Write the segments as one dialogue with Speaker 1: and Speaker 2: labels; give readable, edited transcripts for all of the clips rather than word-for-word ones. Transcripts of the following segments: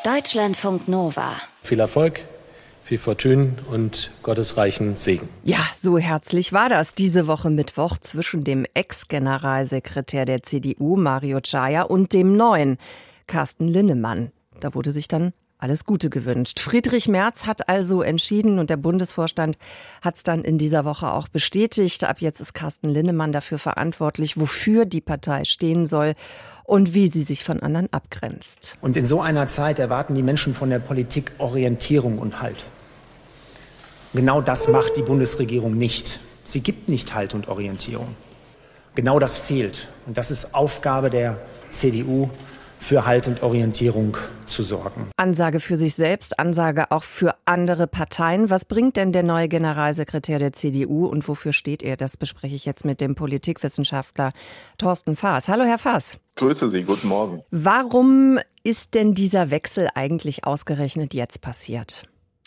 Speaker 1: Deutschlandfunk Nova.
Speaker 2: Viel Erfolg, viel Fortune und gottesreichen Segen.
Speaker 3: Ja, so herzlich war das diese Woche Mittwoch zwischen dem Ex-Generalsekretär der CDU, Mario Czaja, und dem neuen, Carsten Linnemann. Da wurde sich dann alles Gute gewünscht. Friedrich Merz hat also entschieden und der Bundesvorstand hat es dann in dieser Woche auch bestätigt. Ab jetzt ist Carsten Linnemann dafür verantwortlich, wofür die Partei stehen soll und wie sie sich von anderen abgrenzt.
Speaker 4: Und in so einer Zeit erwarten die Menschen von der Politik Orientierung und Halt. Genau das macht die Bundesregierung nicht. Sie gibt nicht Halt und Orientierung. Genau das fehlt. Und das ist Aufgabe der CDU, für Halt und Orientierung zu sorgen.
Speaker 3: Ansage für sich selbst, Ansage auch für andere Parteien. Was bringt denn der neue Generalsekretär der CDU und wofür steht er? Das bespreche ich jetzt mit dem Politikwissenschaftler Thorsten Faas. Hallo, Herr Faas.
Speaker 5: Grüße Sie, guten Morgen.
Speaker 3: Warum ist denn dieser Wechsel eigentlich ausgerechnet jetzt passiert?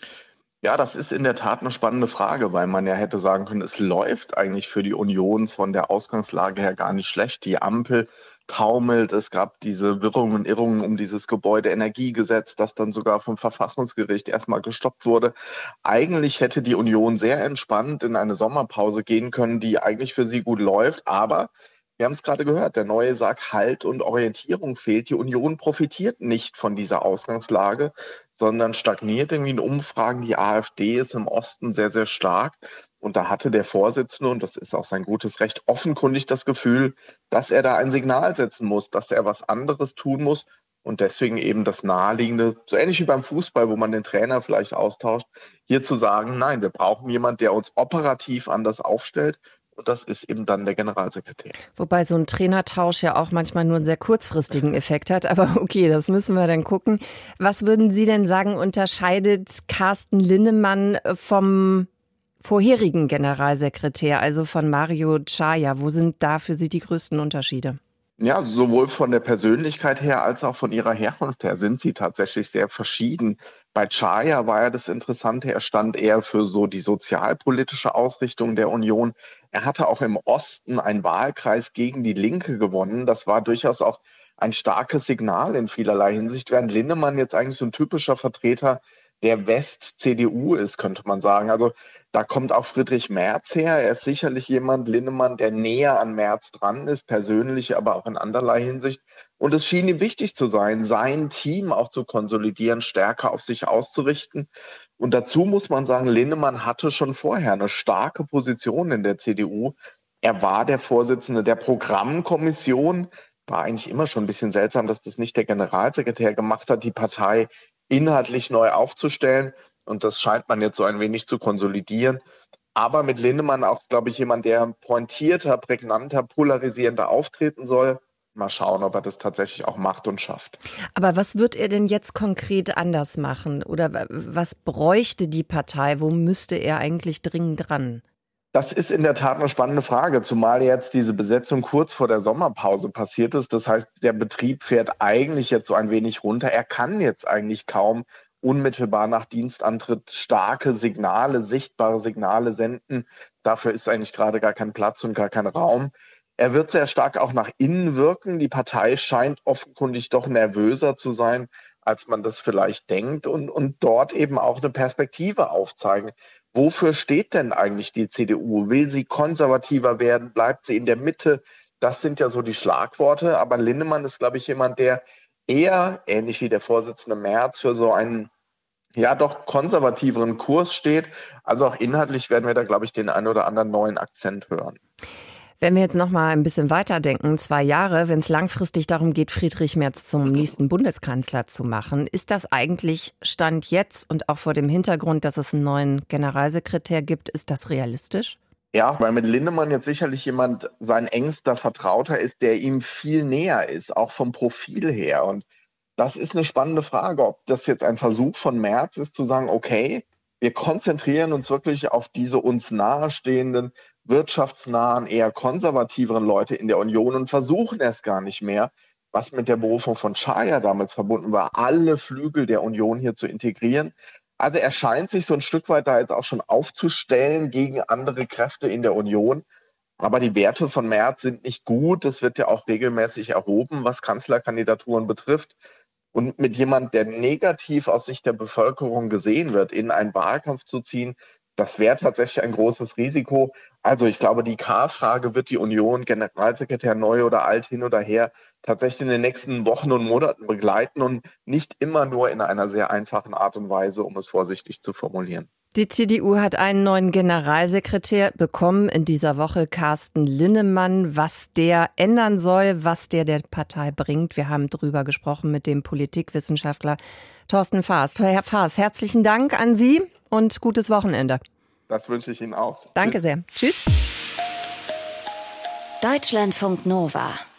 Speaker 5: Ja, das ist in der Tat eine spannende Frage, weil man ja hätte sagen können, es läuft eigentlich für die Union von der Ausgangslage her gar nicht schlecht. Die Ampel taumelt, es gab diese Wirrungen und Irrungen um dieses Gebäudeenergiegesetz, das dann sogar vom Verfassungsgericht erstmal gestoppt wurde. Eigentlich hätte die Union sehr entspannt in eine Sommerpause gehen können, die eigentlich für sie gut läuft, aber wir haben es gerade gehört, der Neue sagt, Halt und Orientierung fehlt. Die Union profitiert nicht von dieser Ausgangslage, sondern stagniert irgendwie in Umfragen. Die AfD ist im Osten sehr, sehr stark. Und da hatte der Vorsitzende, und das ist auch sein gutes Recht, offenkundig das Gefühl, dass er da ein Signal setzen muss, dass er was anderes tun muss. Und deswegen eben das Naheliegende, so ähnlich wie beim Fußball, wo man den Trainer vielleicht austauscht, hier zu sagen, nein, wir brauchen jemanden, der uns operativ anders aufstellt. Und das ist eben dann der Generalsekretär.
Speaker 3: Wobei so ein Trainertausch ja auch manchmal nur einen sehr kurzfristigen Effekt hat. Aber okay, das müssen wir dann gucken. Was würden Sie denn sagen, unterscheidet Carsten Linnemann vom vorherigen Generalsekretär, also von Mario Czaja? Wo sind da für Sie die größten Unterschiede?
Speaker 5: Ja, sowohl von der Persönlichkeit her als auch von ihrer Herkunft her sind sie tatsächlich sehr verschieden. Bei Czaja war ja das Interessante, er stand eher für so die sozialpolitische Ausrichtung der Union. Er hatte auch im Osten einen Wahlkreis gegen die Linke gewonnen. Das war durchaus auch ein starkes Signal in vielerlei Hinsicht, während Linnemann jetzt eigentlich so ein typischer Vertreter der West-CDU ist, könnte man sagen. Also da kommt auch Friedrich Merz her. Er ist sicherlich jemand, Linnemann, der näher an Merz dran ist, persönlich, aber auch in anderlei Hinsicht. Und es schien ihm wichtig zu sein, sein Team auch zu konsolidieren, stärker auf sich auszurichten. Und dazu muss man sagen, Linnemann hatte schon vorher eine starke Position in der CDU. Er war der Vorsitzende der Programmkommission. War eigentlich immer schon ein bisschen seltsam, dass das nicht der Generalsekretär gemacht hat, die Partei inhaltlich neu aufzustellen. Und das scheint man jetzt so ein wenig zu konsolidieren. Aber mit Linnemann auch, glaube ich, jemand, der pointierter, prägnanter, polarisierender auftreten soll. Mal schauen, ob er das tatsächlich auch macht und schafft.
Speaker 3: Aber was wird er denn jetzt konkret anders machen? Oder was bräuchte die Partei? Wo müsste er eigentlich dringend dran?
Speaker 5: Das ist in der Tat eine spannende Frage, zumal jetzt diese Besetzung kurz vor der Sommerpause passiert ist. Das heißt, der Betrieb fährt eigentlich jetzt so ein wenig runter. Er kann jetzt eigentlich kaum unmittelbar nach Dienstantritt starke Signale, sichtbare Signale senden. Dafür ist eigentlich gerade gar kein Platz und gar kein Raum. Er wird sehr stark auch nach innen wirken. Die Partei scheint offenkundig doch nervöser zu sein, als man das vielleicht denkt und dort eben auch eine Perspektive aufzeigen. Wofür steht denn eigentlich die CDU? Will sie konservativer werden? Bleibt sie in der Mitte? Das sind ja so die Schlagworte. Aber Linnemann ist, glaube ich, jemand, der eher, ähnlich wie der Vorsitzende Merz, für so einen ja doch konservativeren Kurs steht. Also auch inhaltlich werden wir da, glaube ich, den einen oder anderen neuen Akzent hören.
Speaker 3: Wenn wir jetzt noch mal ein bisschen weiterdenken, 2 Jahre, wenn es langfristig darum geht, Friedrich Merz zum nächsten Bundeskanzler zu machen, ist das eigentlich Stand jetzt und auch vor dem Hintergrund, dass es einen neuen Generalsekretär gibt, ist das realistisch?
Speaker 5: Ja, weil mit Linnemann jetzt sicherlich jemand sein engster Vertrauter ist, der ihm viel näher ist, auch vom Profil her. Und das ist eine spannende Frage, ob das jetzt ein Versuch von Merz ist, zu sagen, okay, wir konzentrieren uns wirklich auf diese uns nahestehenden, wirtschaftsnahen, eher konservativeren Leute in der Union und versuchen es gar nicht mehr, was mit der Berufung von Czaja damals verbunden war, alle Flügel der Union hier zu integrieren. Also er scheint sich so ein Stück weit da jetzt auch schon aufzustellen gegen andere Kräfte in der Union. Aber die Werte von Merz sind nicht gut. Das wird ja auch regelmäßig erhoben, was Kanzlerkandidaturen betrifft. Und mit jemand, der negativ aus Sicht der Bevölkerung gesehen wird, in einen Wahlkampf zu ziehen, das wäre tatsächlich ein großes Risiko. Also ich glaube, die K-Frage wird die Union, Generalsekretär neu oder alt, hin oder her, tatsächlich in den nächsten Wochen und Monaten begleiten und nicht immer nur in einer sehr einfachen Art und Weise, um es vorsichtig zu formulieren.
Speaker 3: Die CDU hat einen neuen Generalsekretär bekommen in dieser Woche, Carsten Linnemann. Was der ändern soll, was der Partei bringt. Wir haben drüber gesprochen mit dem Politikwissenschaftler Thorsten Faas. Herr Faas, herzlichen Dank an Sie und gutes Wochenende.
Speaker 5: Das wünsche ich Ihnen auch.
Speaker 3: Danke sehr. Tschüss.
Speaker 1: Deutschlandfunk Nova